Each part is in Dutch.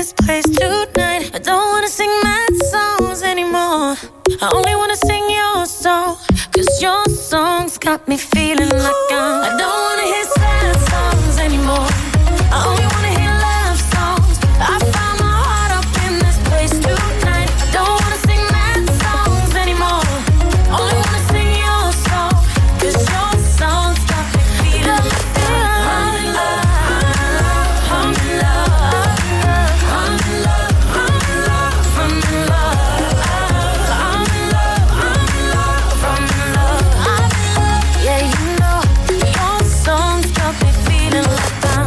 this place tonight. I don't wanna sing mad songs anymore. I only wanna sing your song, 'cause your songs got me feeling like I don't wanna hear sad songs anymore. I only wanna hear love songs. I found my heart up in this place tonight. I don't wanna sing mad songs anymore. Only wanna sing your song, 'cause your songs got me feeling like I'm in love. I'm in love. I'm in love. I'm in love. I'm in love. I'm in love. I'm in love. I'm in love. Yeah, you know your songs got me feeling like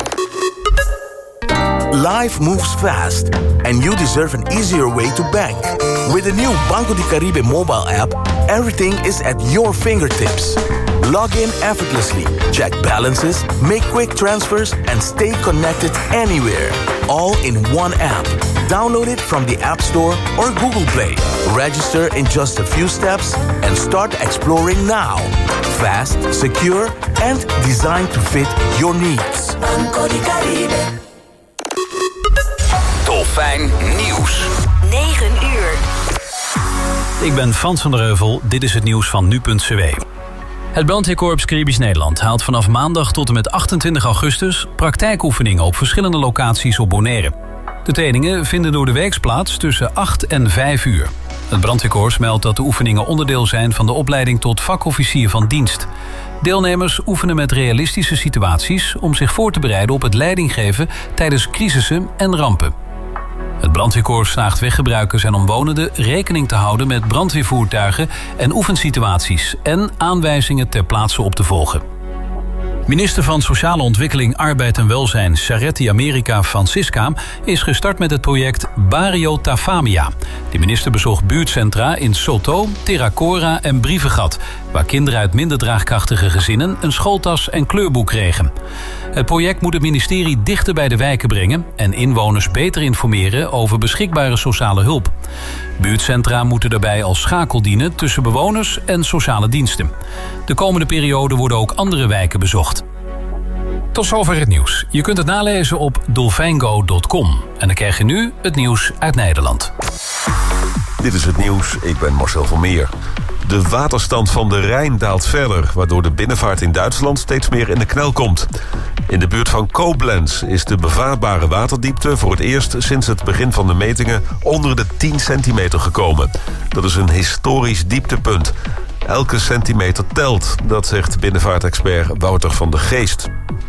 Life moves fast, and you deserve an easier way to bank. With the new Banco de Caribe mobile app, everything is at your fingertips. Log in effortlessly, check balances, make quick transfers, and stay connected anywhere. All in one app. Download it from the App Store or Google Play. Register in just a few steps and start exploring now. Fast, secure, and designed to fit your needs. Banco de Caribe. Dolfijn Nieuws. 9 uur. Ik ben Frans van der Heuvel, dit is het nieuws van nu.cw. Het Brandweerkorps Caribisch Nederland haalt vanaf maandag tot en met 28 augustus... praktijkoefeningen op verschillende locaties op Bonaire. De trainingen vinden door de week plaats tussen 8 en 5 uur. Het Brandweerkorps meldt dat de oefeningen onderdeel zijn van de opleiding tot vakofficier van dienst. Deelnemers oefenen met realistische situaties om zich voor te bereiden op het leidinggeven tijdens crisissen en rampen. Het brandweerkorps vraagt weggebruikers en omwonenden rekening te houden met brandweervoertuigen en oefensituaties en aanwijzingen ter plaatse op te volgen. Minister van Sociale Ontwikkeling, Arbeid en Welzijn Charity America Francisca is gestart met het project Barrio Tafamia. De minister bezocht buurtcentra in Soto, Terracora en Brievengat, waar kinderen uit minder draagkrachtige gezinnen een schooltas en kleurboek kregen. Het project moet het ministerie dichter bij de wijken brengen en inwoners beter informeren over beschikbare sociale hulp. Buurtcentra moeten daarbij als schakel dienen tussen bewoners en sociale diensten. De komende periode worden ook andere wijken bezocht. Tot zover het nieuws. Je kunt het nalezen op dolfijngo.com. En dan krijg je nu het nieuws uit Nederland. Dit is het nieuws, ik ben Marcel van Meer. De waterstand van de Rijn daalt verder, waardoor de binnenvaart in Duitsland steeds meer in de knel komt. In de buurt van Koblenz is de bevaarbare waterdiepte voor het eerst sinds het begin van de metingen onder de 10 centimeter gekomen. Dat is een historisch dieptepunt. Elke centimeter telt, dat zegt binnenvaartexpert Wouter van der Geest.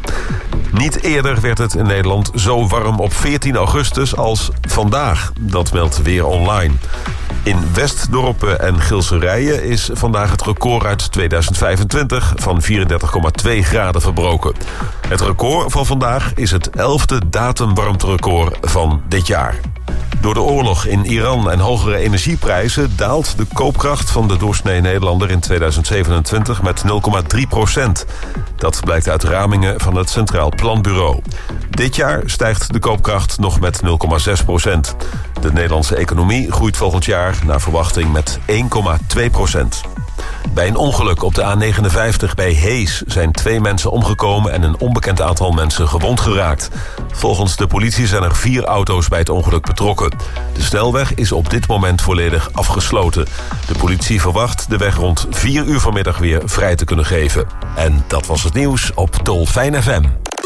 Niet eerder werd het in Nederland zo warm op 14 augustus als vandaag. Dat meldt Weer Online. In Westdorpen en Gilserijen is vandaag het record uit 2025 van 34,2 graden verbroken. Het record van vandaag is het 11e datumwarmterecord van dit jaar. Door de oorlog in Iran en hogere energieprijzen daalt de koopkracht van de doorsnee Nederlander in 2027 met 0,3%. Dat blijkt uit ramingen van het Centraal Planbureau. Dit jaar stijgt de koopkracht nog met 0,6%. De Nederlandse economie groeit volgend jaar naar verwachting met 1,2%. Bij een ongeluk op de A59 bij Hees zijn 2 mensen omgekomen en een onbekend aantal mensen gewond geraakt. Volgens de politie zijn er 4 auto's bij het ongeluk betrokken. De snelweg is op dit moment volledig afgesloten. De politie verwacht de weg rond 4 uur vanmiddag weer vrij te kunnen geven. En dat was het nieuws op Dolfijn FM.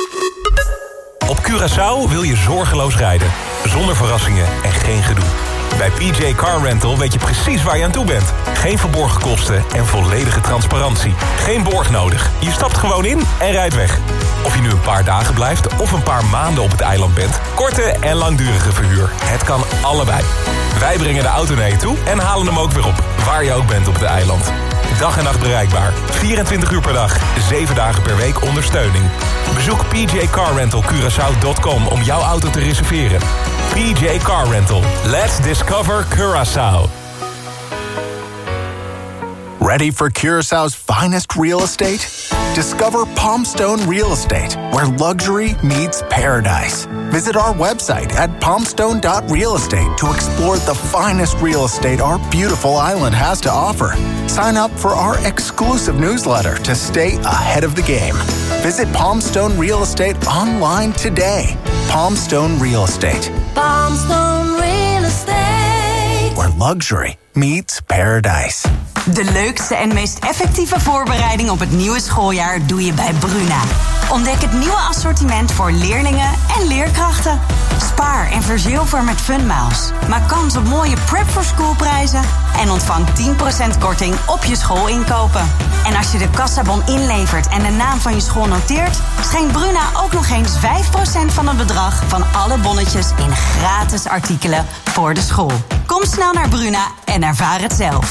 Op Curaçao wil je zorgeloos rijden, zonder verrassingen en geen gedoe. Bij PJ Car Rental weet je precies waar je aan toe bent. Geen verborgen kosten en volledige transparantie. Geen borg nodig. Je stapt gewoon in en rijdt weg. Of je nu een paar dagen blijft of een paar maanden op het eiland bent. Korte en langdurige verhuur. Het kan allebei. Wij brengen de auto naar je toe en halen hem ook weer op. Waar je ook bent op het eiland. Dag en nacht bereikbaar. 24 uur per dag. 7 dagen per week ondersteuning. Bezoek pjcarrentalcuraçao.com om jouw auto te reserveren. PJ Car Rental. Let's discover Curaçao. Ready for Curaçao's finest real estate? Discover Palmstone Real Estate, where luxury meets paradise. Visit our website at palmstone.realestate to explore the finest real estate our beautiful island has to offer. Sign up for our exclusive newsletter to stay ahead of the game. Visit Palmstone Real Estate online today. Palmstone Real Estate. Palmstone Real Estate. Where luxury meets paradise. De leukste en meest effectieve voorbereiding op het nieuwe schooljaar doe je bij Bruna. Ontdek het nieuwe assortiment voor leerlingen en leerkrachten. Spaar en verzilver met Funmiles. Maak kans op mooie Prep for School prijzen en ontvang 10% korting op je schoolinkopen. En als je de kassabon inlevert en de naam van je school noteert, schenkt Bruna ook nog eens 5% van het bedrag van alle bonnetjes in gratis artikelen voor de school. Kom snel naar Bruna en ervaar het zelf.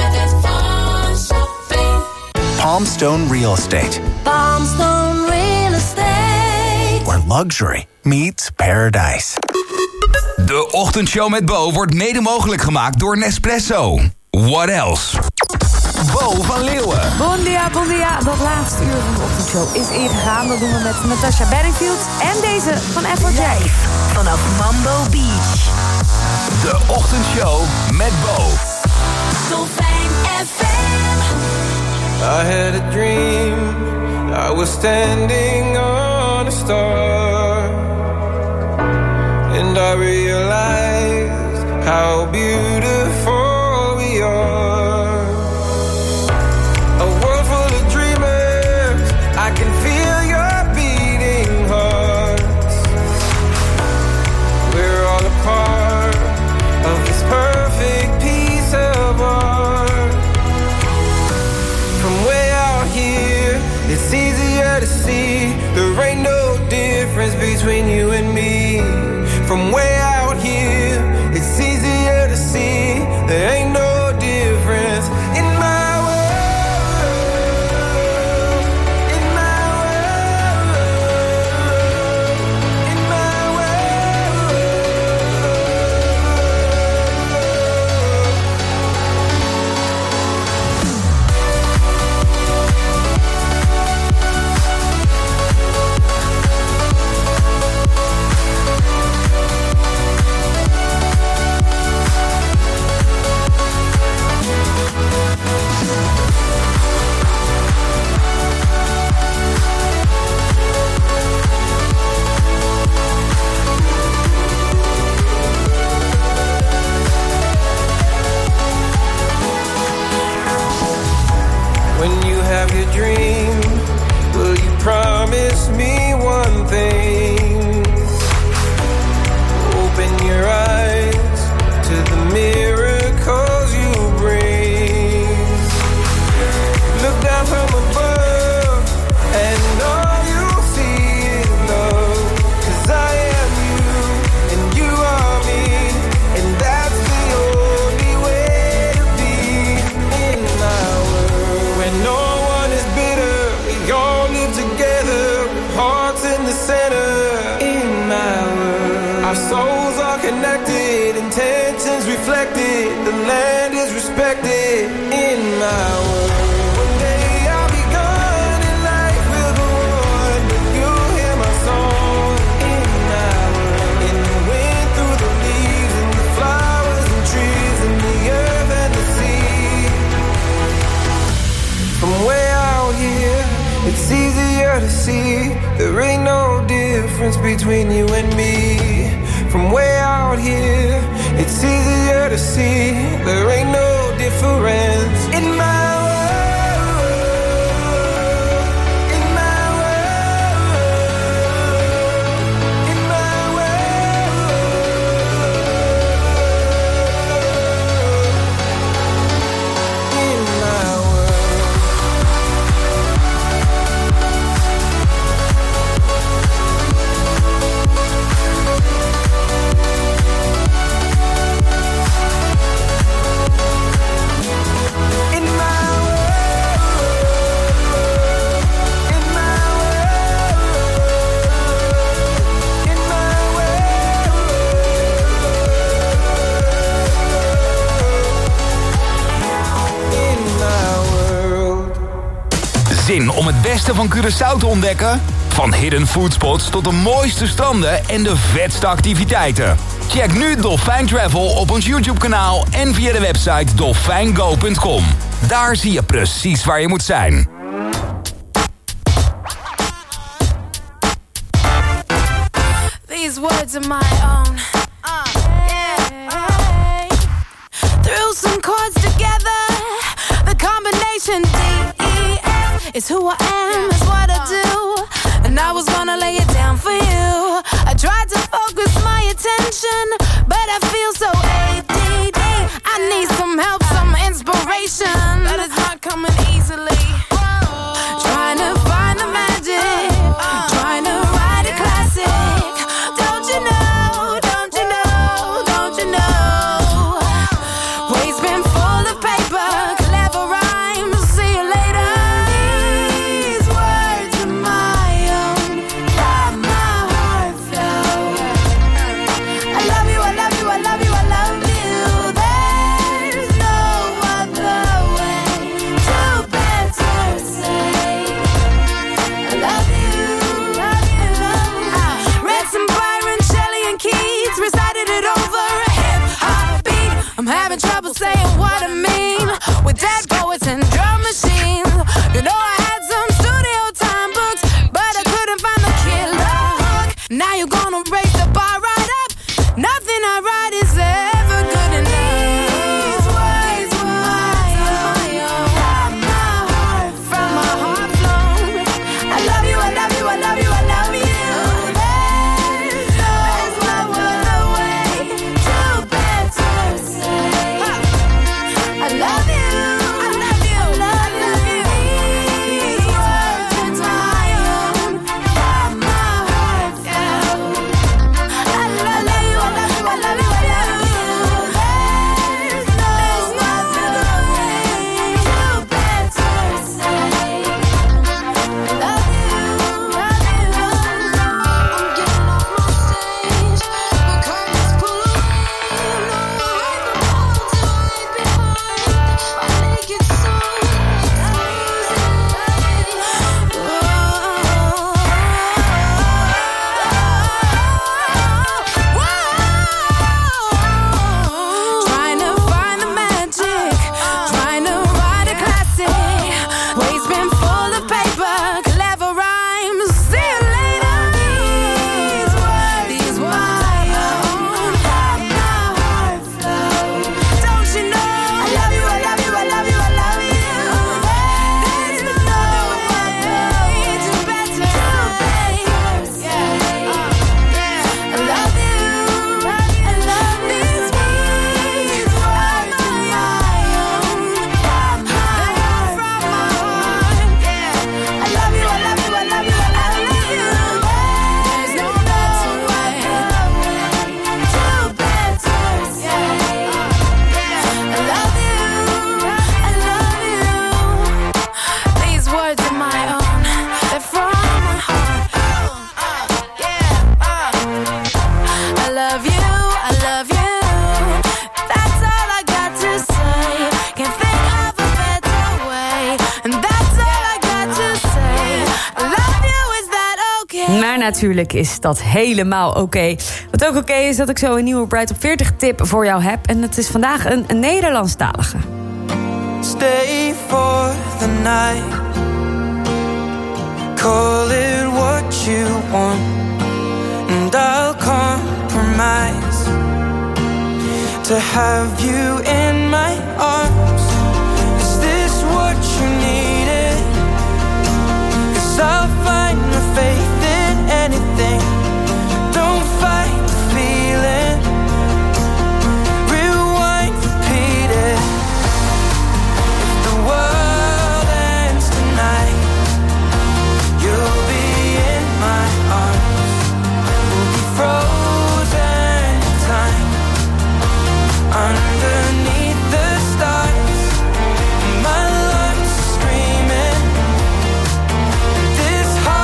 Palmstone Real Estate. Palmstone Real Estate. Where luxury meets paradise. De ochtendshow met Bo wordt mede mogelijk gemaakt door Nespresso. What else? Bo van Leeuwen. Bon dia. Dat laatste uur van de ochtendshow is ingegaan. Dat doen we met Natasha Bedingfield en deze van FOJ. Vanaf Mambo Beach. De ochtendshow met Bo. Dolfijn FM. I had a dream, I was standing on a star, and I realized how beautiful we are. A world full of dreamers, I can feel your beating hearts. We're all a part of this perfect piece of art. From way out here, it's easier to see there ain't no difference between you and me. From way out here, it's easier to see there ain't no difference in my world, in my world, in my world. When you have your dream, will you promise me one thing? Open your eyes to the miracles you bring. Look down from above and all you'll see is love. 'Cause I am you and you are me, and that's the only way to be in my world. When no one is bitter, we all live together, hearts in the center. In my world, our souls are connected, intentions reflected, the land is respected. In my world, one day I'll be gone and life will go on, but you'll hear my song. In my world, in the wind, through the leaves, and the flowers and trees, and the earth and the sea. From way out here, it's easier to see there ain't no difference between you and me. From way out here, it's easier to see there ain't no difference in my world, in my world, in my world, in my world. In my Zin om het beste van Curaçao te ontdekken? Van hidden foodspots tot de mooiste stranden en de vetste activiteiten. Check nu Dolfijn Travel op ons YouTube-kanaal en via de website dolfijngo.com. Daar zie je precies waar je moet zijn. words of my own. Threw some chords together. The combination D-E-F is who I am, is what I do. And I was gonna lay it down for you. I tried to focus my attention, but I feel so ADD. I need some help, some inspiration, but it's not coming easily. Trying to find the magic, trying to write a classic. Don't you know, don't you know, don't you know? Waves been full of paper, clever rhymes, see you later. These words are my own, from my heart flow. I love you, I love you, I love you, I love you. There's no other way to better say I love you, love you, love you. Read some Byron, Shelley and Keats, recited it over a hip-hop beat. I'm having trouble saying what I mean with dead poets and drum machines. You know I had some studio time books, but I couldn't find the killer hook. Now you're gonna raise the bar right up. Nothing I write is ever good enough. These words were my own, from my heart flown. I love you, I love you, I love you, I love you. There's no other way to better say I love you, I love you, I love you. These words are my own, from my heart flown. I love you, I love you, I love you, I love you. There's no other way to better say I love you, love you, love you. I'm getting off my stage, the curtains pull away. No, I'm the one to hide behind. I make it so trying to find the magic, trying to write a classic. Waves been full of paper, clever rhymes. See you later. These words my own, from my heart flow. Don't you know? I love you, I love you, I love you, I love you. There's no other way to better say I love you, I love these words are my own, from my heart. I love you, I love you, I love you, I love you. There's no better way to better say I love you, I love you. These words are my own, they're from my heart. I love you, I love you. That's all I got to say. Can't think of a better way. And that's all I got to say. I love you, is that okay? Maar natuurlijk is dat helemaal oké. Wat ook oké is dat ik zo een nieuwe Bright op 40 tip voor jou heb. En het is vandaag een Nederlandstalige. Stay for the night. Call it what you want, and I'll compromise to have you in my arms. Is this what you needed? 'Cause I'll find my faith in anything. Don't fight the feeling. Rewind, repeat it. If the world ends tonight, you'll be in my arms. We'll be frozen in time, underneath the stars. My lungs are screaming. This heart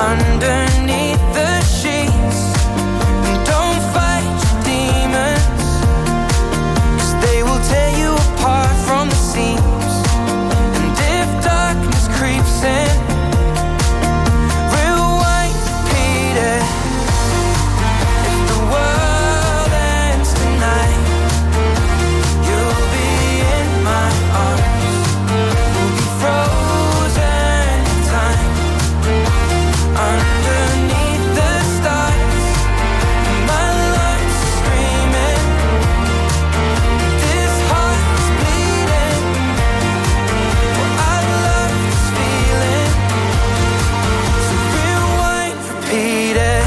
underneath the sheets. And don't fight your demons, 'cause they will tear you apart from the seams. And if darkness creeps in, rewind, repeat it. If the world ends tonight, you'll be in my arms. We'll be frozen in time, underneath the stars. My lungs are screaming, this heart is bleeding. Well, I love this feeling, so rewind, repeat it.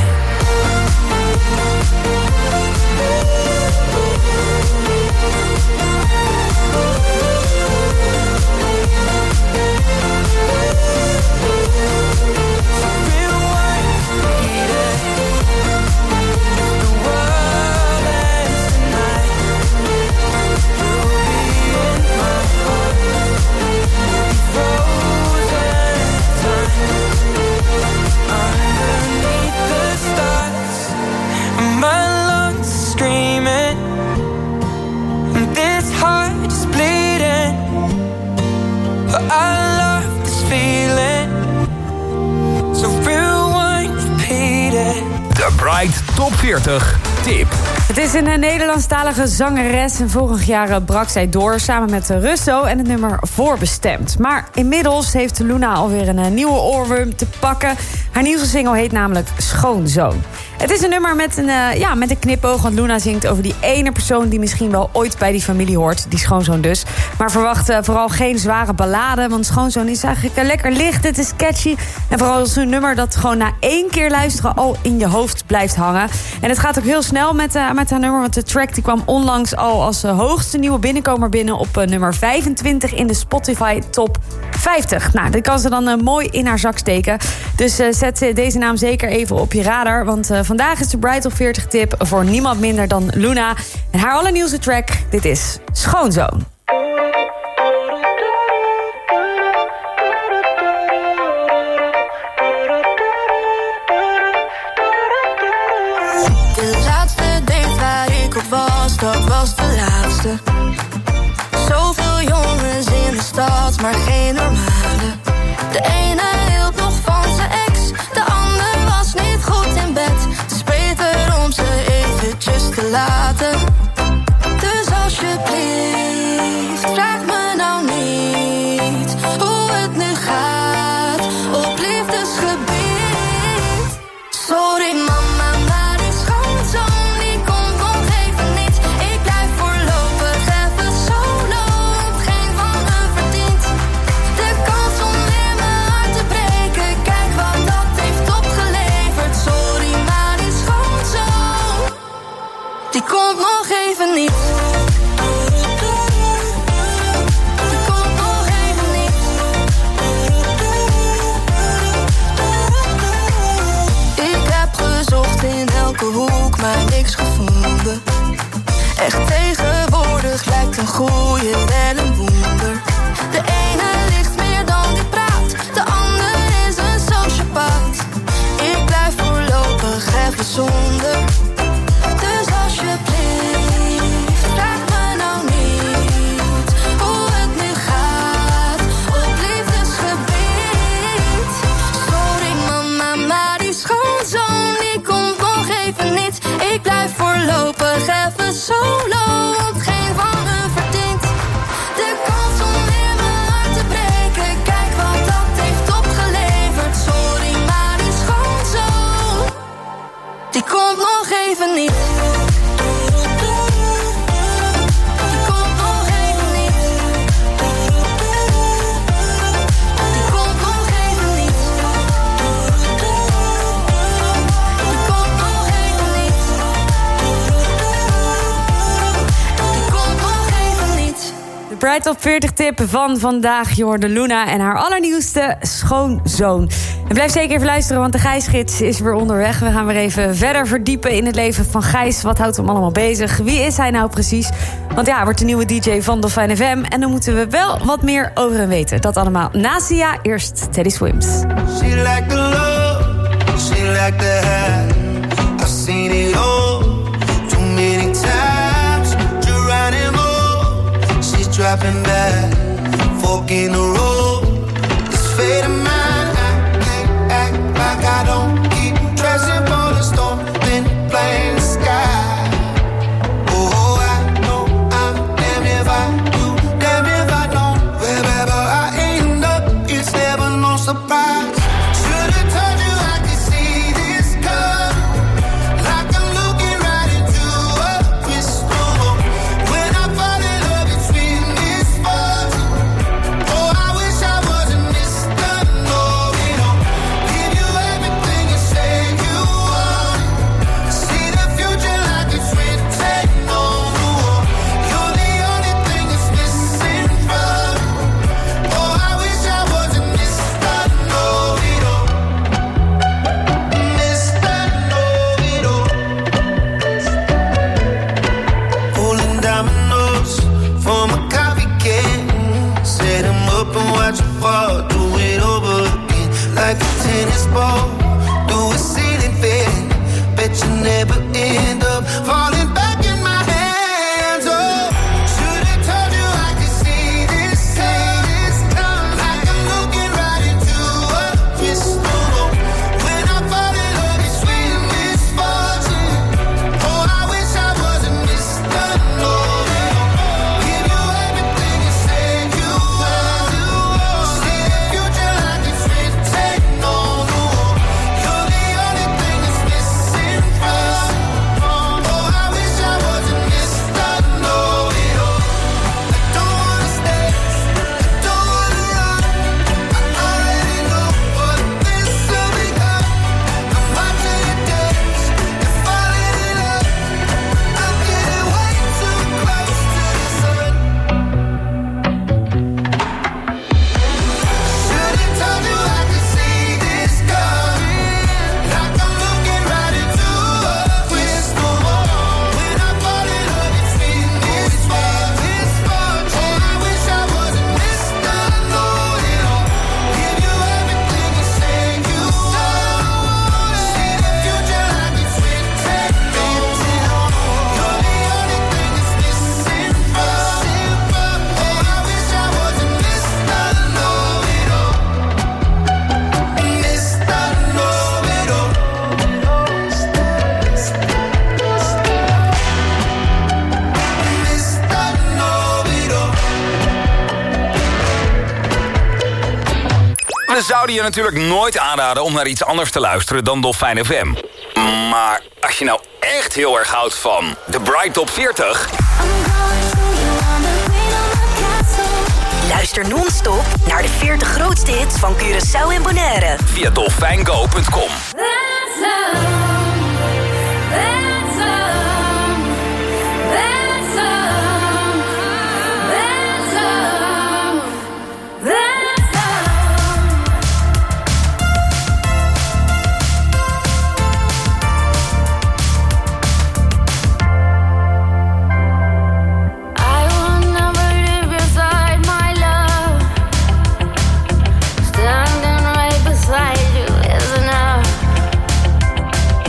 De Bright Top 40 Tip. Het is een Nederlandstalige zangeres en vorig jaar brak zij door samen met Russo en het nummer Voorbestemd. Maar inmiddels heeft Luna alweer een nieuwe oorworm te pakken. Haar nieuwste single heet namelijk Schoonzoon. Het is een nummer met een knipoog, want Luna zingt over die ene persoon die misschien wel ooit bij die familie hoort, die schoonzoon dus. Maar verwacht vooral geen zware ballade, want Schoonzoon is eigenlijk lekker licht, het is catchy. En vooral is een nummer dat gewoon na 1 keer luisteren al in je hoofd blijft hangen. En het gaat ook heel snel met haar nummer, want de track die kwam onlangs al als hoogste nieuwe binnenkomer binnen op nummer 25 in de Spotify Top 50. Nou, die kan ze dan mooi in haar zak steken. Dus zet deze naam zeker even op je radar, want vandaag is de Bright Top 40 tip voor niemand minder dan Luna. En haar allernieuwste track, dit is Schoonzoon. De laatste date waar ik op was, dat was de laatste. Zoveel jongens in de stad, maar geen normale. De ene hield nog van zijn ex, de ander was niet goed in bed. Het is beter om ze eventjes te laten. Dus alsjeblieft, vraag me nou niet hoe het nu gaat op liefdesgebied. Sorry mama, maar die schoonzoon die komt nog even niet. Ik blijf voorlopig even solo, heb geen van hun verdiend. De kans om weer mijn hart te breken, kijk wat dat heeft opgeleverd. Sorry, maar die schoonzoon die komt nog even niet. Die komt nog even niet. Ik heb gezocht in elke hoek, maar niks gevonden. Echt tegenwoordig lijkt een goeie wel een wonder. De ene ligt meer dan die praat, de ander is een sociopaat. Ik blijf voorlopig even zonder. Dus alsjeblieft, vraag me nou niet hoe het nu gaat op liefdesgebied. Sorry mama, maar die schoonzoon die komt nog even niet. Ik blijf voorlopig even solo, want geen van hun verdient. De kans om weer mijn hart te breken, kijk wat dat heeft opgeleverd. Sorry, maar die schoonzoon die komt nog even niet. Die komt nog even niet. Die komt nog even niet. Die komt nog even niet. Die komt nog even niet. De Bright Top 40 tip van vandaag, je hoorde Luna en haar allernieuwste Schoonzoon. En blijf zeker even luisteren, want de Gijs-gids is weer onderweg. We gaan weer even verder verdiepen in het leven van Gijs. Wat houdt hem allemaal bezig? Wie is hij nou precies? Want ja, hij wordt de nieuwe DJ van Dolfijn FM. En dan moeten we wel wat meer over hem weten. Dat allemaal na Sia. Eerst Teddy Swims. She like the love She like to have, I've seen it all too many times. Geronimo, she's dropping back, fork in the road. It's fate of mine. I can't act like I don't keep dressing for the storm, then playing the sky. Oh, I know I'm damn if I do, damn if I don't. Wherever I end up, it's never no surprise. Should've told you I could see this coming, like I'm looking right into a crystal ball. When I fall in love, it's with misfortune. Oh, I wish I wasn't Mr. Know-it-all. Give you everything you say you want. See the future like it's written on the wall. You're the only thing that's missing from me. Oh, I wish I wasn't Mr. Know-it-all. Mr. Know-it-all. Pulling dominoes from a coffee can. Set 'em up and watch 'em fall. Do it over again like a tennis ball. Do a ceiling fan. Bet you never end up falling back in my hands. Oh, should've told you I could see this coming, like I'm looking right into a crystal ball. When I fall in love, it's with misfortune. Oh, I wish I wasn't Mr. Know-it-all. Give you everything you say you want. See the future like it's written on the wall. You're the only thing that's missing from me. Oh, I wish I wasn't Mr. Know-it-all. I don't wanna stay, I don't wanna run. I already know what this will become. I'm watching you dance and falling in love. I'm getting way too close to the sun. Should've told you I could see this coming, like I'm looking right into a crystal ball. When I fall in love, it's with misfortune. Oh, I wish I wasn't Mr. Know-it-all. Give you everything you say you want. See the future like it's written on the wall. You're the only thing that's missing from me. Oh, I wish I wasn't Mr. Know-it-all. Mr. Know-it-all. Mr. Know-it-all. We zouden je natuurlijk nooit aanraden om naar iets anders te luisteren dan Dolfijn FM. Maar als je nou echt heel erg houdt van de Bright Top 40... Luister non-stop naar de 40 grootste hits van Curaçao en Bonaire. via dolfijngo.com. I will never live inside my love. Standing right beside you is enough.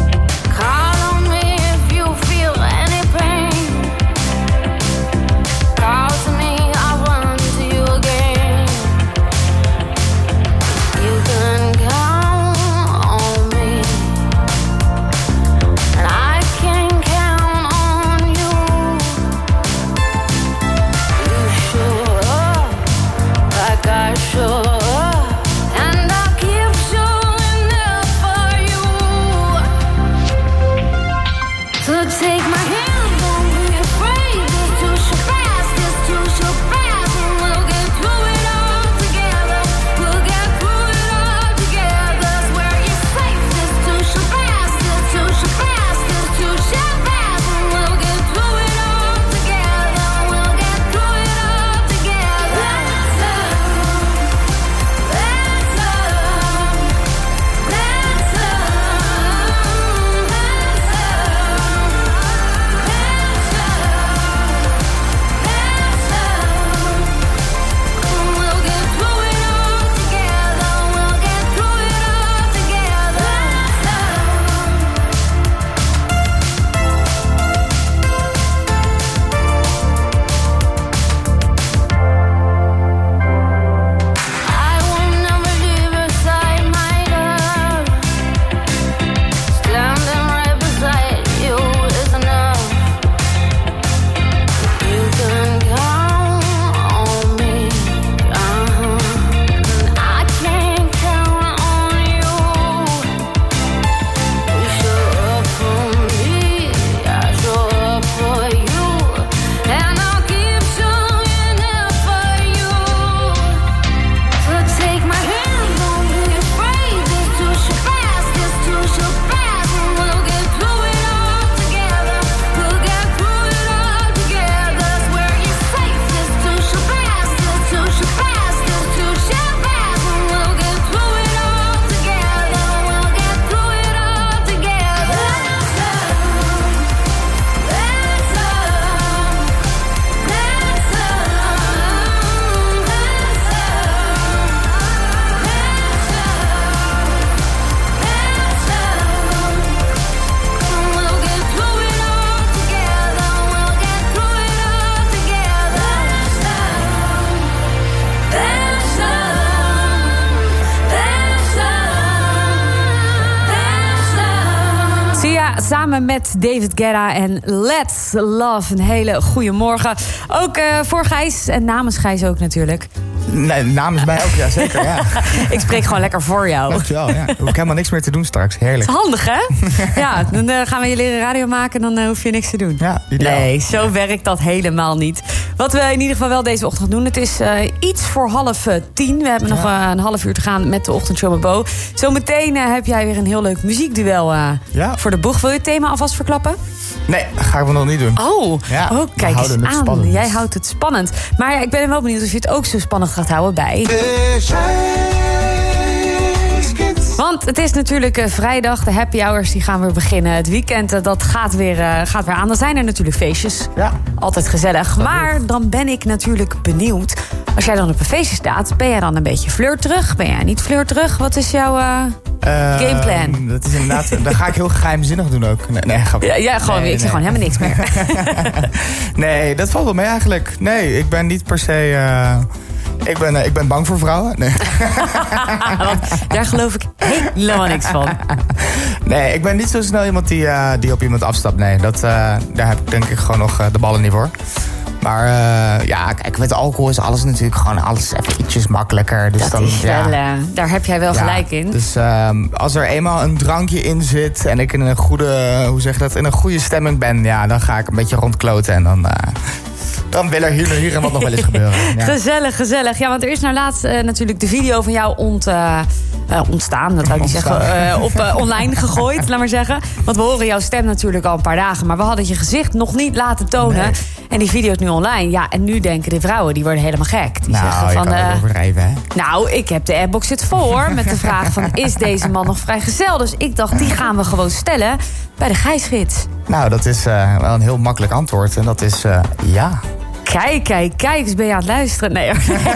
samen met David Guetta en Let's Love. Een hele goede morgen. Ook voor Gijs en namens Gijs ook natuurlijk. Nee, namens mij ook, ja, zeker. Ja. Ik spreek gewoon lekker voor jou. Dankjewel, ja. Hoef ik helemaal niks meer te doen straks. Heerlijk. Dat is handig, hè? Ja, dan gaan we je leren radio maken, dan hoef je niks te doen. Ja, ideaal. Nee, zo werkt dat helemaal niet. Wat we in ieder geval wel deze ochtend doen, het is iets voor 9:30. We hebben nog een half uur te gaan met de ochtendshow met Bo. Zometeen heb jij weer een heel leuk muziekduel voor de boeg. Wil je het thema alvast verklappen? Nee, dat gaan we nog niet doen. Oh, ja, kijk eens aan. Spannend. Jij houdt het spannend. Maar ja, ik ben wel benieuwd of je het ook zo spannend gaat houden bij... Want het is natuurlijk vrijdag, de happy hours die gaan weer beginnen. Het weekend dat gaat weer aan. Dan zijn er natuurlijk feestjes. Ja. Altijd gezellig. Maar dan ben ik natuurlijk benieuwd. Als jij dan op een feestje staat, ben jij dan een beetje flirterig? Ben jij niet flirterig? Wat is jouw gameplan? Dat is inderdaad, dat ga ik heel geheimzinnig doen ook. Nee, ja, gewoon, ik zeg gewoon helemaal niks meer. Nee, dat valt wel mee eigenlijk. Nee, ik ben niet per se... Ik ben bang voor vrouwen. Nee. Want daar geloof ik helemaal niks van. Nee, ik ben niet zo snel iemand die op iemand afstapt. Nee, daar heb ik denk ik gewoon nog de ballen niet voor. Maar ja, kijk, met alcohol is alles natuurlijk gewoon alles even ietsjes makkelijker. Dus dat is wel, daar heb jij wel gelijk in. Dus als er eenmaal een drankje in zit en ik in een goede, in een goede stemming ben, ja, dan ga ik een beetje rondkloten en dan wil er hier en wat nog wel eens gebeuren. Ja. Gezellig. Ja, want er is nou laatst natuurlijk de video van jou ontstaan. Dat zou ik niet zeggen. Online gegooid, laat maar zeggen. Want we horen jouw stem natuurlijk al een paar dagen. Maar we hadden je gezicht nog niet laten tonen. Nee. En die video is nu online. Ja, en nu denken de vrouwen, die worden helemaal gek. Die zeggen van, je kan het overdrijven, hè? Nou, ik heb de airbox zit vol, hoor. Met de vraag van, is deze man nog vrijgezel? Dus ik dacht, die gaan we gewoon stellen bij de Gijsgids. Nou, dat is wel een heel makkelijk antwoord. En dat is ja. Kijk, eens ben je aan het luisteren. Nee,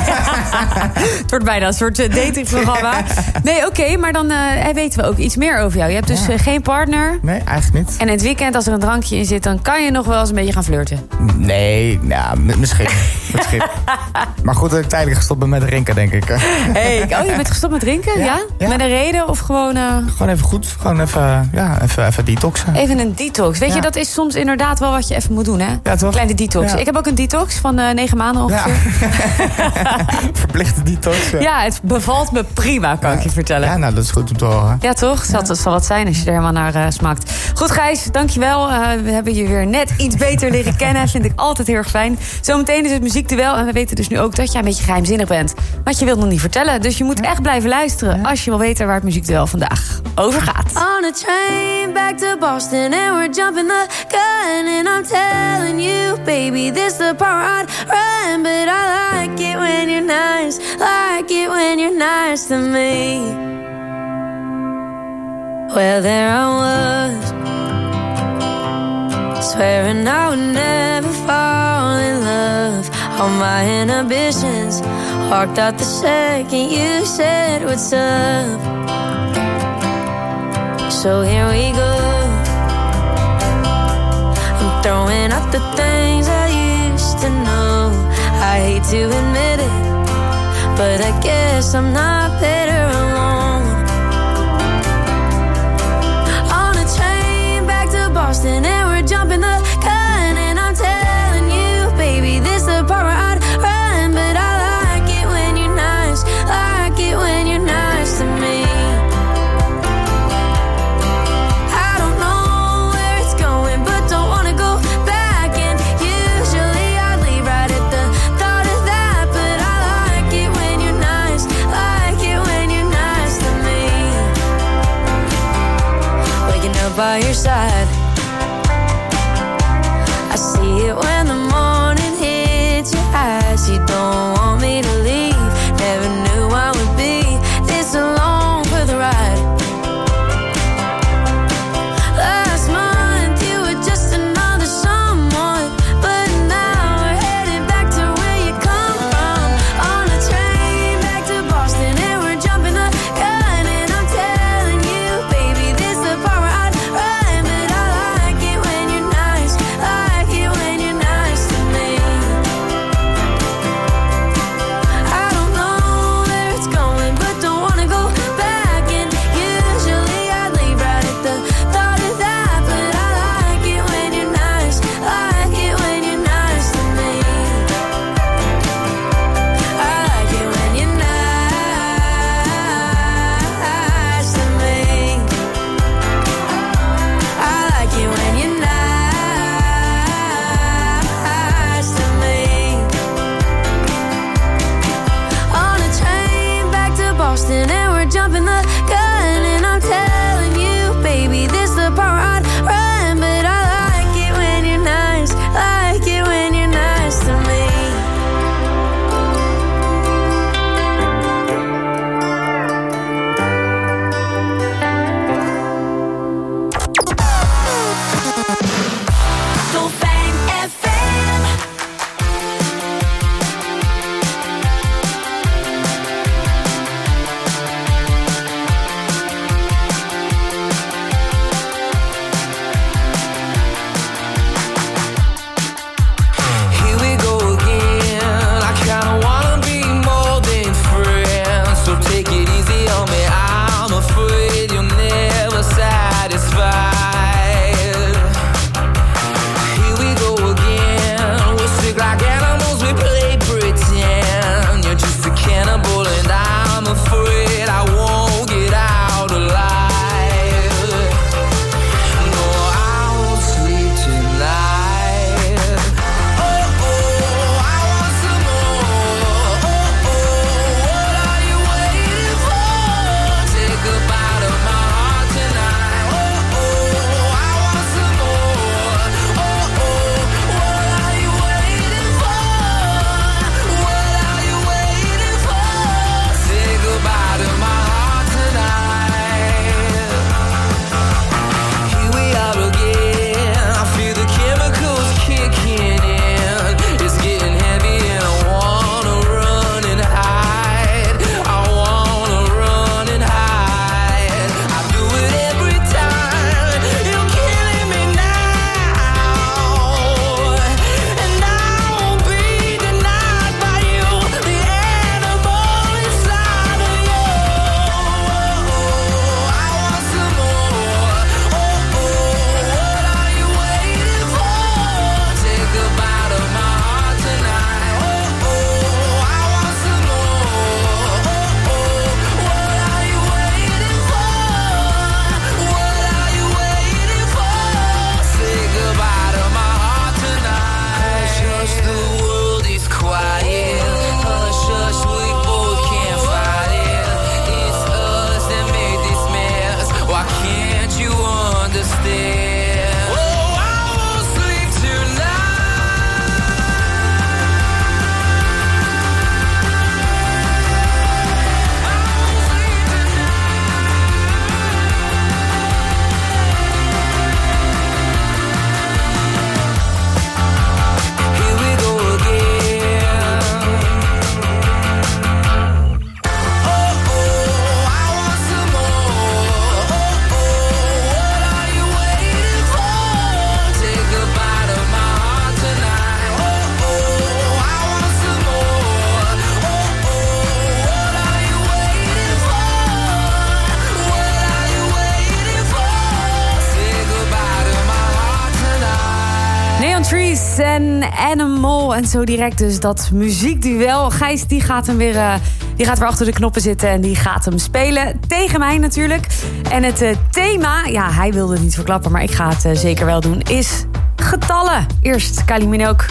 het wordt bijna een soort datingprogramma. Nee, oké, maar dan weten we ook iets meer over jou. Je hebt dus geen partner. Nee, eigenlijk niet. En in het weekend, als er een drankje in zit, dan kan je nog wel eens een beetje gaan flirten. Nee, nou, misschien. Maar goed dat ik tijdelijk gestopt ben met drinken, denk ik. Hey, je bent gestopt met drinken? Ja? Met een reden of gewoon... Gewoon even goed. Gewoon even detoxen. Even een detox. Weet je, dat is soms inderdaad wel wat je even moet doen, hè? Ja, toch? Kleine detox. Ja. Ik heb ook een detox van 9 maanden ongeveer. Ja. Verplichte detox. Ja, het bevalt me prima, kan ik je vertellen. Ja, nou, dat is goed om te horen. Ja, toch? Dat zal wat zijn als je er helemaal naar smakt. Goed, Gijs, dankjewel. We hebben je weer net iets beter leren kennen. Vind ik altijd heel erg fijn. Zometeen is het muziekduel. En we weten dus nu ook dat jij een beetje geheimzinnig bent. Want je wilt nog niet vertellen. Dus je moet echt blijven luisteren als je wil weten waar het muziekduel vandaag over gaat. On a train back to Boston and we're jumping the gun and I'm telling you, baby, this the part I'd run, but I like it when you're nice, like it when you're nice to me. Well, there I was, swearing I would never fall in love. All my inhibitions walked out the second you said what's up. So here we go, I'm throwing out the things I used to know. I hate to admit it, but I guess I'm not better alone. On a train back to Boston and we're jumping the gun and I'm telling you, baby, this the part where I'd run, but I like it when you're nice, like it when you're nice to me. I don't know where it's going, but don't wanna go back, and usually I'd leave right at the thought of that, but I like it when you're nice, like it when you're nice to me. Waking up by your side, I see it when the morning hits your eyes. You don't want me to leave, never knew I would be this alone for the ride. Last month you were just another someone, but now we're headed back to where you come from. On a train back to Boston and we're jumping the gun and I'm telling you, baby, this the part where I'd run, but I en Animal. En zo direct dus dat muziekduel. Gijs die gaat weer achter de knoppen zitten en die gaat hem spelen. Tegen mij natuurlijk. En het thema, ja, hij wilde het niet verklappen, maar ik ga het zeker wel doen, is getallen. Eerst Kylie Minogue.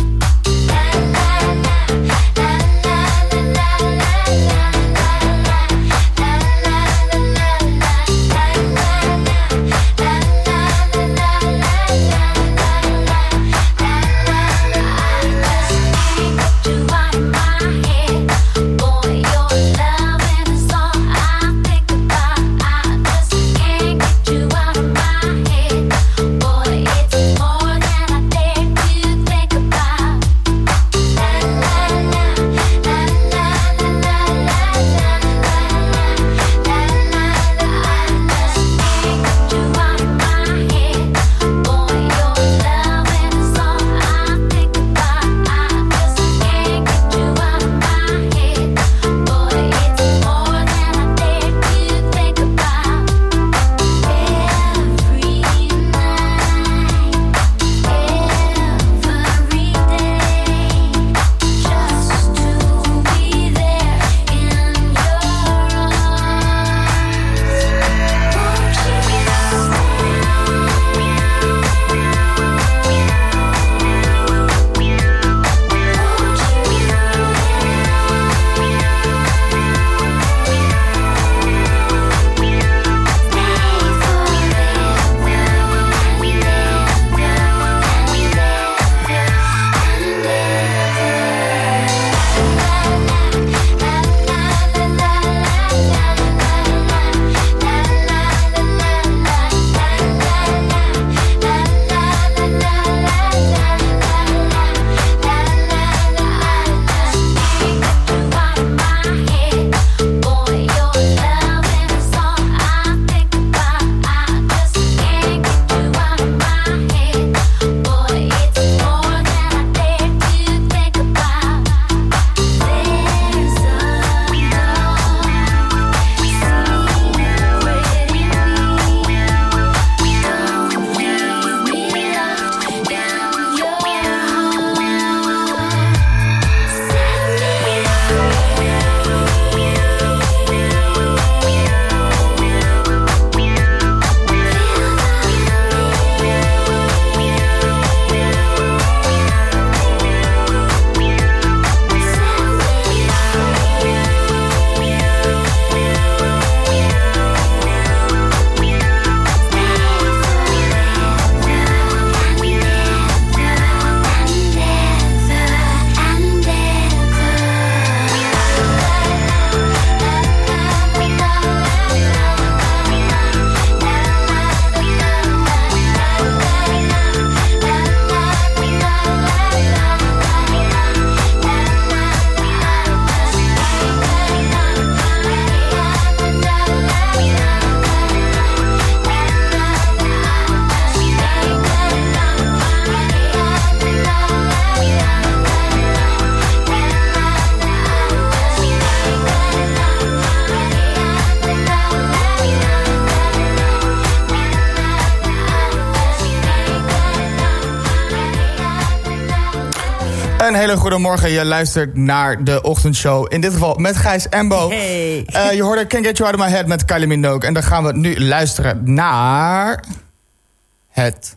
Een hele goede morgen. Je luistert naar de ochtendshow. In dit geval met Gijs en Bo. Hey. Je hoorde Can't Get You Out of My Head met Kylie Minogue. En dan gaan we nu luisteren naar het...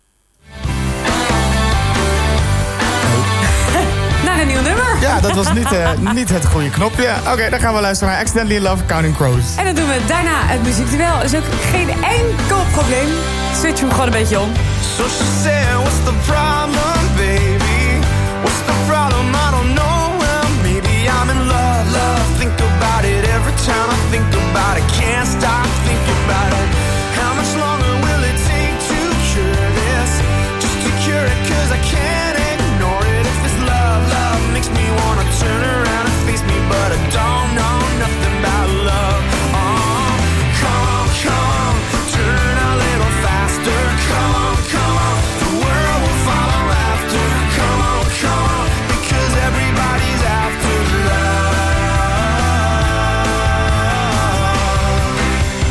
Naar een nieuw nummer. Ja, dat was niet het goede knopje. Oké, dan gaan we luisteren naar Accidentally in Love, Counting Crows. En dan doen we daarna het muziekduel. Is ook geen enkel probleem. Switch hem gewoon een beetje om. So she said, what's the problem, baby? What's the problem? I don't know. Well, maybe I'm in love, love. Think about it every time I think about it. Can't stop thinking about it. How much longer will it take to cure this? Just to cure it, 'cause I can't ignore it. If this love, love makes me wanna turn around and face me, but I don't know nothing about love. Oh, come on, turn a little faster. Come on, the world will follow after. Come on, because everybody's after love.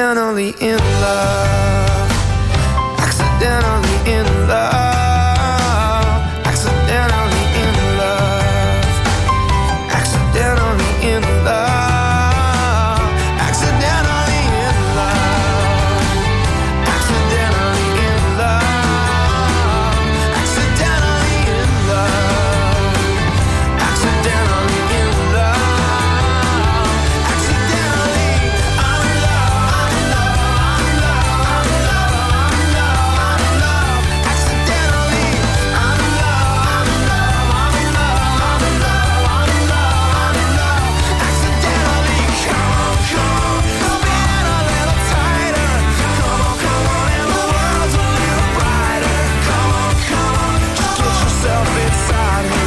Accidentally in love. Accidentally in love. Accidentally in love. Accidentally in love. Accidentally in love. Accidentally in love. Accidentally in love. Accidentally in love. Accidentally, I'm in love. I'm in love. I'm in love. I'm in love. I'm in love. Accidentally, I'm in love. I'm in love. I'm in love. I'm in love. I'm in love. I'm in love. Accidentally, come on, come in a little tighter. Come on, and the world's a little brighter. Come on, just get yourself inside her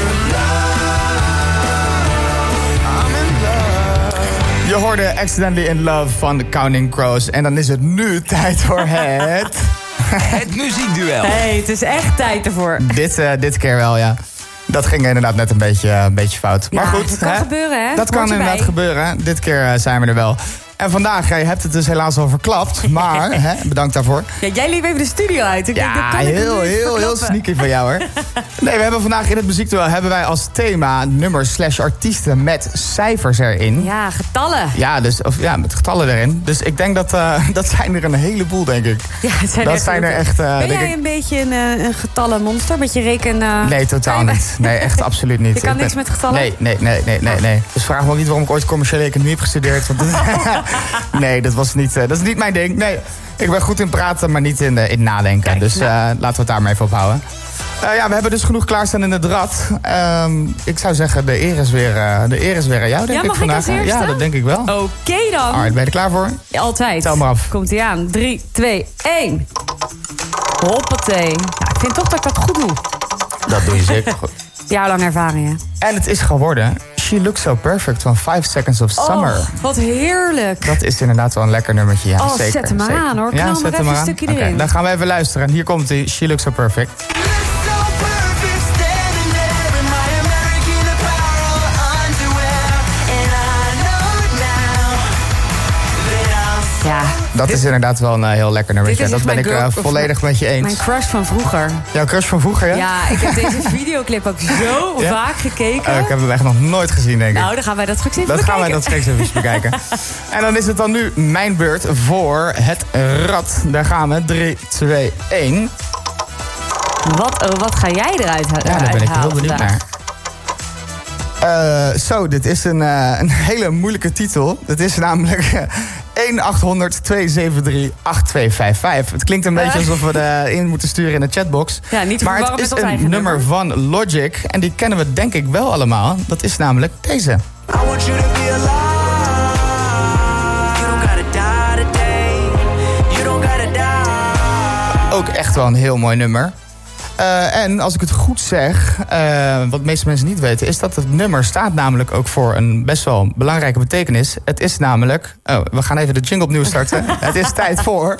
love. I'm in love. Je hoorde Accidentally in Love van The Counting Crows. En dan is het nu tijd voor het... Het muziekduel. Hey, het is echt tijd ervoor. dit keer wel, ja. Dat ging inderdaad net een beetje fout. Maar Ja, goed, dat kan gebeuren, hè? Dat kan Hoort erbij. inderdaad gebeuren. Dit keer zijn we er wel. En vandaag, je hebt het dus helaas al verklapt. Maar, bedankt daarvoor. Ja, jij liep even de studio uit. Ik denk, dat Ja, kan ik nu heel verklappen. sneaky van jou, hoor. Nee, we hebben vandaag in het muziekduel hebben wij als thema nummers/artiesten met cijfers erin. Ja, getallen. Ja, met getallen erin. Dus ik denk dat zijn er een heleboel, denk ik. Ja, het zijn Dat echt zijn er heel echt, veel. Ben denk jij ik- een beetje een getallenmonster? Een beetje reken... Nee, totaal niet. Nee, echt absoluut niet. Je kan Ik niks met getallen? Nee. Dus vraag me ook niet waarom ik ooit commerciële economie heb gestudeerd. Want nee, dat is niet mijn ding. Nee, ik ben goed in praten, maar niet in nadenken. Kijk, dus nou. laten we het daar maar even op houden. Ja, we hebben dus genoeg klaarstaan in het rad. Ik zou zeggen, de eer is weer aan jou, denk ik mag ik vandaag. als eerste? Ja, dat denk ik wel. Oké dan. Alright, ben je er klaar voor? Altijd. Tel maar af. Komt-ie aan. 3, 2, 1. Hoppatee. Ja, ik vind toch dat ik dat goed doe. Dat doe je zeker goed. Jaarlang ervaring, hè? En het is geworden She Looks So Perfect van 5 Seconds of Summer. Oh, wat heerlijk. Dat is inderdaad wel een lekker nummertje. Ja, Oh, zeker, zet hem maar zeker. aan, hoor. Knal maar zet even hem een aan. stukje Oké, erin. dan gaan we even luisteren. Hier komt hij, She Looks So Perfect. Ja. Dat is inderdaad wel een heel lekker nummertje. Dit is Dat ben echt ik mijn girl- volledig met je eens. Mijn crush van vroeger. Jouw crush van vroeger, ja? Ja, ik heb deze videoclip ook zo Ja? vaak gekeken. Ik heb hem echt nog nooit gezien, denk ik. Nou, dan gaan wij dat straks even Dat bekijken. gaan wij dat straks even bekijken. En dan is het dan nu mijn beurt voor het rad. Daar gaan we. 3, 2, 1. Wat ga jij eruit halen? Ja, daar ben ik heel benieuwd naar. Dit is een hele moeilijke titel. Het is namelijk 1-800-273-8255. Het klinkt een beetje alsof we in moeten sturen in de chatbox. Ja, niet te maar het verwarren is met ons een eigen nummer van Logic. En die kennen we denk ik wel allemaal. Dat is namelijk deze. I want you to be alive. You don't gotta die today. You don't gotta die. Ook echt wel een heel mooi nummer. En als ik het goed zeg, wat de meeste mensen niet weten, is dat het nummer staat namelijk ook voor een best wel belangrijke betekenis. Het is namelijk... Oh, we gaan even de jingle opnieuw starten. Het is tijd voor...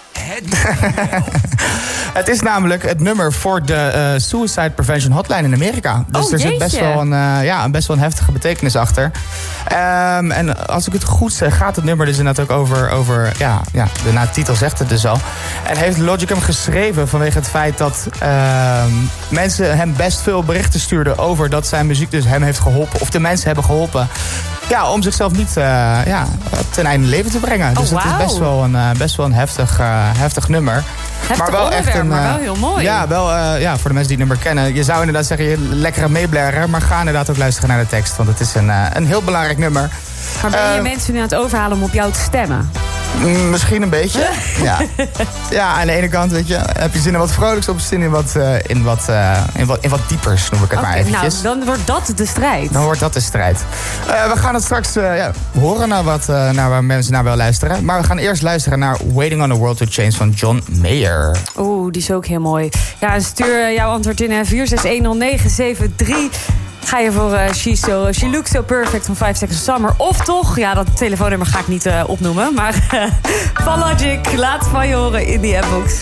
Het is namelijk het nummer voor de Suicide Prevention Hotline in Amerika. Dus er zit best wel een heftige betekenis achter. En als ik het goed zeg, gaat het nummer dus inderdaad ook over de titel zegt het dus al. En heeft Logic hem geschreven vanwege het feit dat mensen hem best veel berichten stuurden over dat zijn muziek dus hem heeft geholpen. Of de mensen hebben geholpen. Ja, om zichzelf niet ten einde leven te brengen. Dus het is best wel een heftig nummer. Heftig onderwerp, maar wel heel mooi. Ja, voor de mensen die het nummer kennen. Je zou inderdaad zeggen, je lekkere meeblaren. Maar ga inderdaad ook luisteren naar de tekst. Want het is een heel belangrijk nummer. Maar ben je mensen nu aan het overhalen om op jou te stemmen? Misschien een beetje. Ja, aan de ene kant, weet je, heb je zin in wat vrolijks of zin in wat diepers, noem ik het maar eventjes. Nou, dan wordt dat de strijd. Dan wordt dat de strijd. We gaan het straks horen naar waar mensen naar willen luisteren. Maar we gaan eerst luisteren naar Waiting on the World to Change van John Mayer. Oeh, die is ook heel mooi. Ja, stuur jouw antwoord in 4610973. Ga je voor She Looks So Perfect van 5 Seconds of Summer. Of toch, ja, dat telefoonnummer ga ik niet opnoemen. Maar van Logic, laat van je horen in die appbox.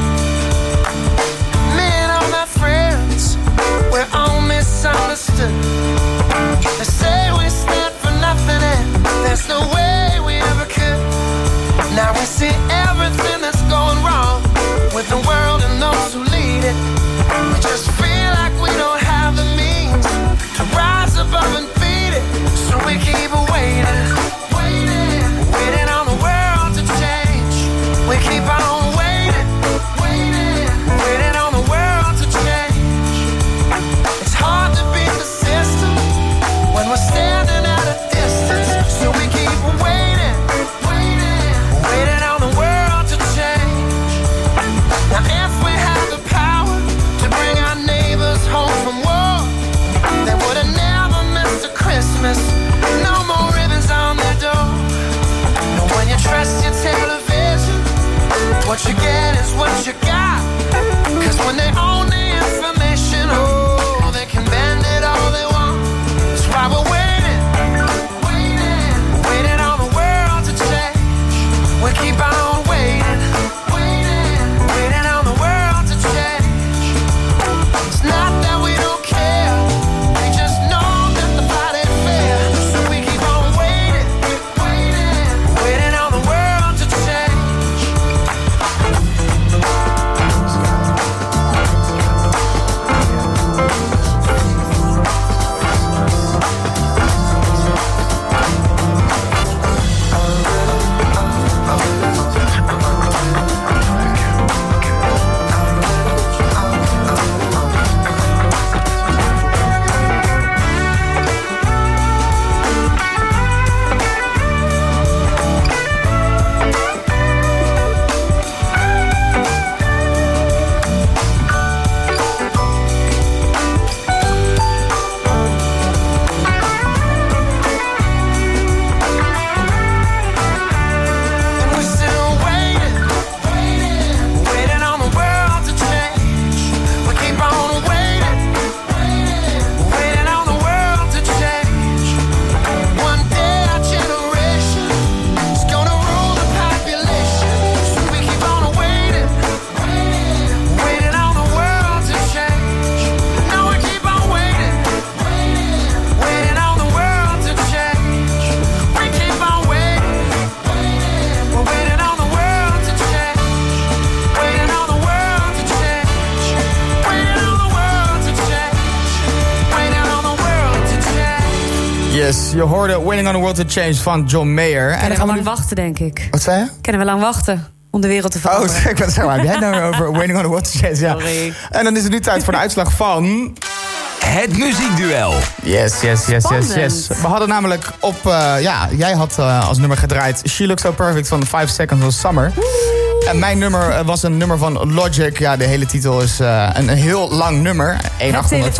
Me and all my friends, we're all misunderstood. is what you got. 'Cause when they own the information, oh, they can bend it all they want. That's why we're waiting on the world to change. We keep on waiting on the world to change. It's not that we don't care, we just know that the fight ain't fair. So we keep on waiting on the world to change. Yes, je hoorde Waiting on the World to Change van John Mayer. En dan gaan we lang wachten, denk ik. Wat zei je? Kunnen we lang wachten om de wereld te veranderen. Oh, ik ben zo. Heb jij het nou weer over Waiting on the World to Change? Ja. Sorry. En dan is het nu tijd voor de uitslag van... Het muziekduel. Yes. We hadden namelijk op... jij had als nummer gedraaid She Looks So Perfect van 5 Seconds of Summer. En mijn nummer was een nummer van Logic. Ja, de hele titel is een heel lang nummer. 1-800-273-8255.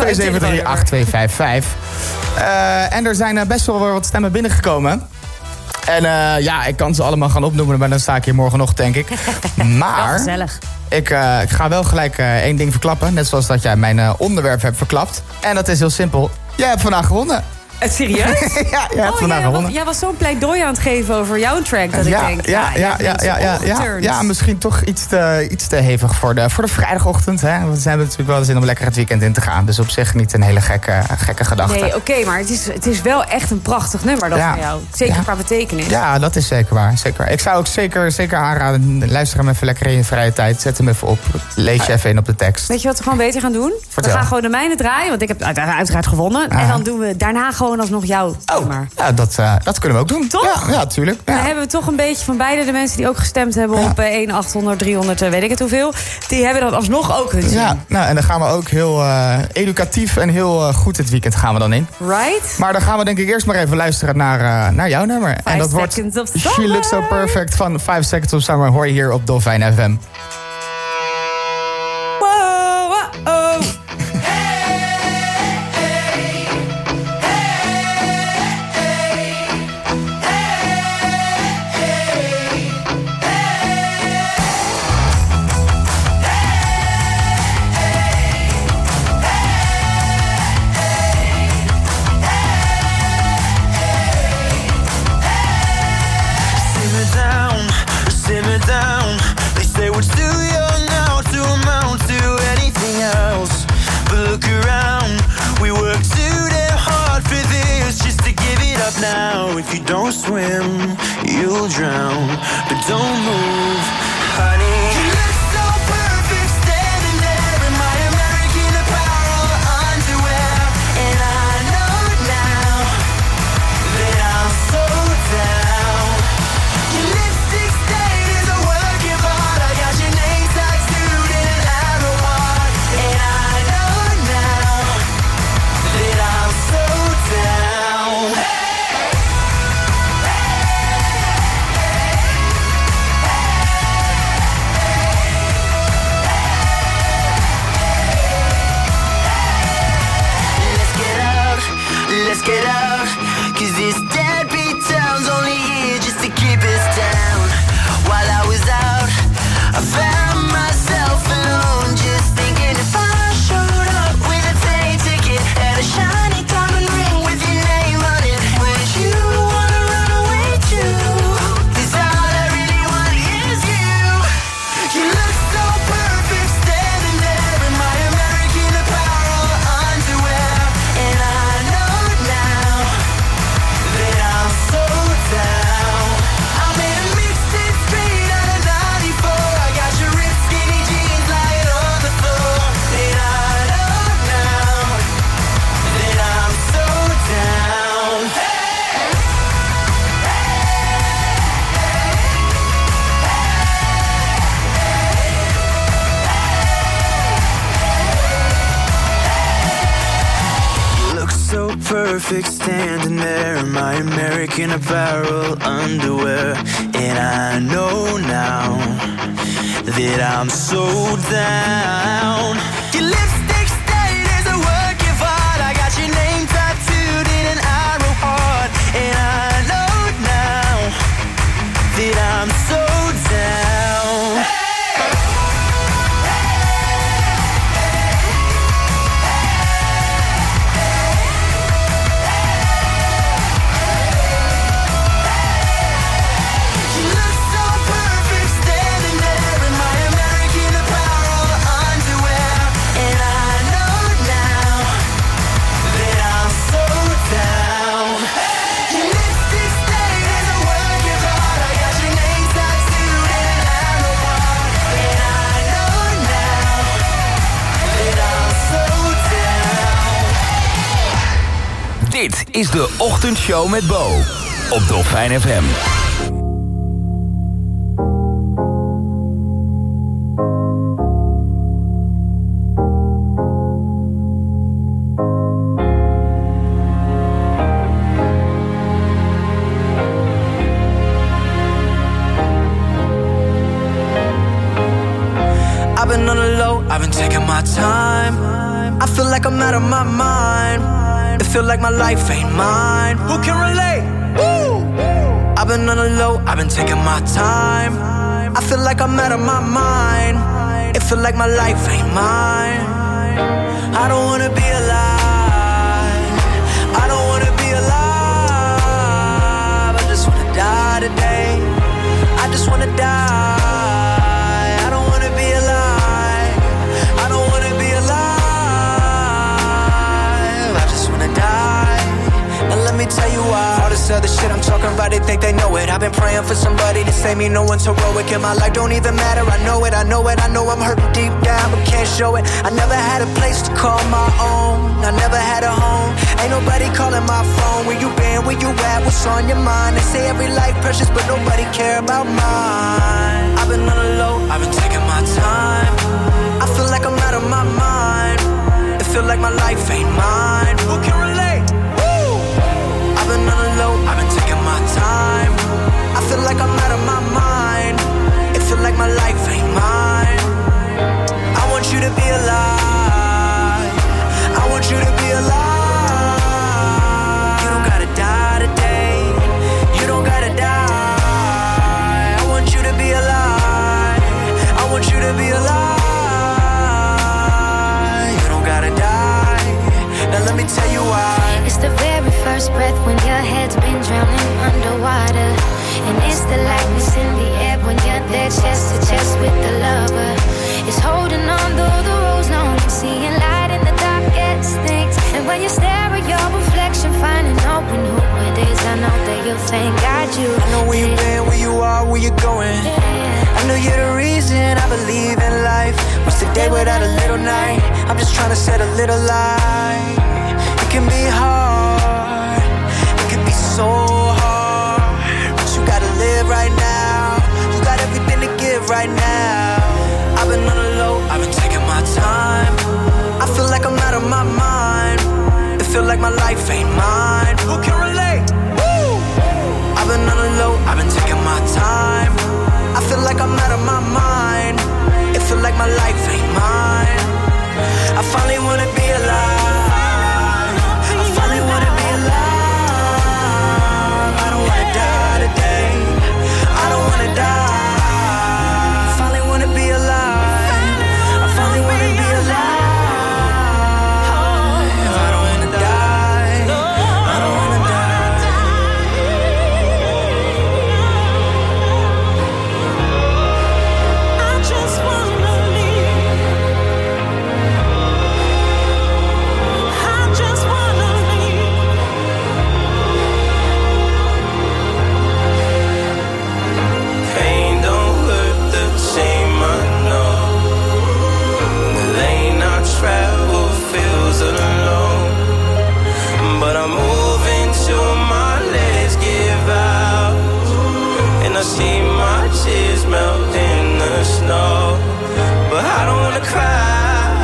En er zijn best wel wat stemmen binnengekomen. En ik kan ze allemaal gaan opnoemen, maar dan sta ik hier morgen nog, denk ik. Maar wel gezellig. Ik ga wel gelijk één ding verklappen. Net zoals dat jij mijn onderwerp hebt verklapt. En dat is heel simpel. Jij hebt vandaag gewonnen. Serieus? Ja, jij hebt vandaag gewonnen. Jij was zo'n pleidooi aan het geven over jouw track dat ik denk... Ja, misschien toch iets te hevig voor de vrijdagochtend. Hè? Want ze hebben natuurlijk wel de zin om lekker het weekend in te gaan. Dus op zich niet een hele gekke gedachte. Nee, oké, maar het is wel echt een prachtig nummer dat van jou. Zeker qua betekenis. Ja, dat is zeker waar. Ik zou ook zeker aanraden. Luister hem even lekker in je vrije tijd. Zet hem even op. Lees je even in op de tekst. Weet je wat we gewoon beter gaan doen? Vertel. We gaan gewoon de mijne draaien, want ik heb uiteraard gewonnen. En dan doen we daarna gewoon alsnog jouw nummer. Ja, dat kunnen we ook doen. Toch? Ja, tuurlijk. Ja. Dan hebben we toch een beetje van beide de mensen die ook gestemd hebben op 1-800, 300, weet ik het hoeveel. Die hebben dan alsnog ook hun zin. Ja, en dan gaan we ook heel educatief en heel goed het weekend gaan we dan in. Right? Maar dan gaan we denk ik eerst maar even luisteren naar jouw nummer. En dat wordt She Looks So Perfect van 5 Seconds of Summer. Hoor je hier op Dolfijn FM. Simmer down. They say we're still perfect standing there in my American Apparel underwear. And I know now that I'm so down. Your lipstick stain is a work of art. I got your name tattooed in an arrow heart. And I know now that I'm so down. Dit is de Ochtendshow met Bo op Dolfijn FM. I've been on the low, I've been taking my time. I feel like I'm out of my mind. It feel like my life ain't mine. Who can relate? Woo! I've been on the low, I've been taking my time. I feel like I'm out of my mind. It feel like my life ain't mine. I don't wanna be alive. I don't wanna be alive. I just wanna die today. I just wanna die. I don't wanna be alive. I don't wanna be alive. Die. Now let me tell you why. All this other shit I'm talking about, they think they know it. I've been praying for somebody to save me. No one's heroic in my life, don't even matter. I know it, I know it, I know I'm hurting deep down, but can't show it. I never had a place to call my own. I never had a home. Ain't nobody calling my phone. Where you been, where you at, what's on your mind? They say every life precious, but nobody care about mine. I've been on the low, I've been taking my time. I feel like I'm out of my mind. It feel like my life ain't mine. Who can relate? Woo! I've been on the low, I've been taking my time. I feel like I'm out of my mind. It feel like my life ain't mine. I want you to be alive. I want you to be alive. You don't gotta die today. You don't gotta die. I want you to be alive. I want you to be alive. Now let me tell you why. It's the very first breath when your head's been drowning underwater. And it's the lightness in the air when you're there chest to chest with the lover. It's holding on though the road's long and seeing light in the darkest things. And when you stare at your reflection, finding out when who it is, I know that you'll thank God you. I know where you've been, where you are, where you're going. I know you're the reason I believe in life. What's the day without a little night? I'm just trying to set a little light. It can be hard, it can be so hard, but you gotta live right now. You got everything to give right now. I've been on the low, I've been taking my time. I feel like I'm out of my mind. It feel like my life ain't mine. Who can relate? Woo! I've been on the low, I've been taking my time. I feel like I'm out of my mind. It feel like my life ain't mine. I finally wanna be alive.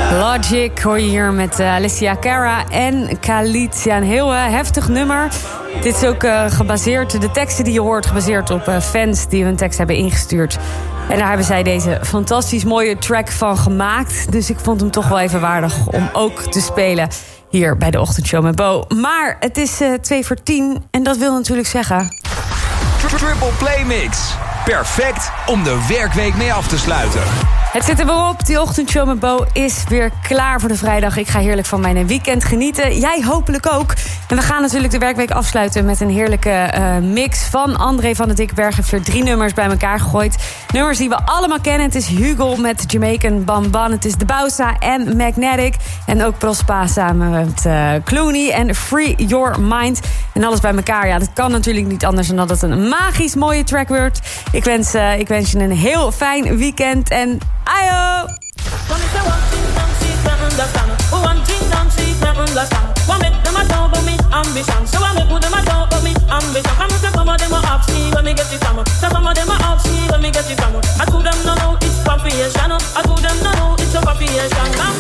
Logic hoor je hier met Alicia Cara en Khalid. Ja, een heel heftig nummer. Dit is ook gebaseerd, de teksten die je hoort, gebaseerd op fans die hun tekst hebben ingestuurd. En daar hebben zij deze fantastisch mooie track van gemaakt. Dus ik vond hem toch wel even waardig om ook te spelen hier bij de Ochtendshow met Bo. Maar het is 2:10 en dat wil natuurlijk zeggen... Triple Play Mix. Perfect om de werkweek mee af te sluiten. Het zit er weer op. Die Ochtendshow met Bo is weer klaar voor de vrijdag. Ik ga heerlijk van mijn weekend genieten. Jij hopelijk ook. En we gaan natuurlijk de werkweek afsluiten met een heerlijke mix van André van den Dikberg. Heeft er 3 nummers bij elkaar gegooid. Nummers die we allemaal kennen. Het is Hugo met Jamaican Ban Ban. Het is De Bausa en Magnetic. En ook Prospa samen met Clooney en Free Your Mind. En alles bij elkaar. Ja, dat kan natuurlijk niet anders dan dat het een magisch mooie track wordt. Ik wens je een heel fijn weekend en ayo! I